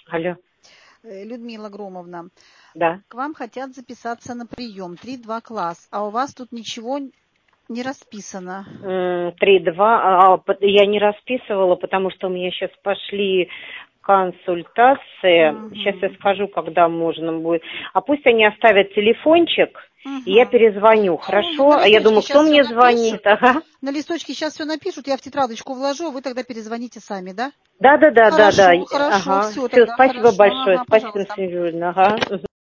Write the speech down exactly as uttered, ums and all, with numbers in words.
Алло. Людмила Громовна, Да. к вам хотят записаться на прием, три-два класс, а у вас тут ничего не расписано. три-два, а, я не расписывала, потому что у меня сейчас пошли консультации. Угу. Сейчас я скажу, когда можно будет. А пусть они оставят телефончик, Угу. и я перезвоню, хорошо? Ну, А я думаю, кто мне звонит? Ага. На листочке сейчас все напишут, я в тетрадочку вложу, вы тогда перезвоните сами, да? Да, да, да, да, да. Хорошо, хорошо, Ага. все Все, тогда, спасибо хорошо. большое. Ага, Спасибо, пожалуйста. Наталья Юрьевна. Ага.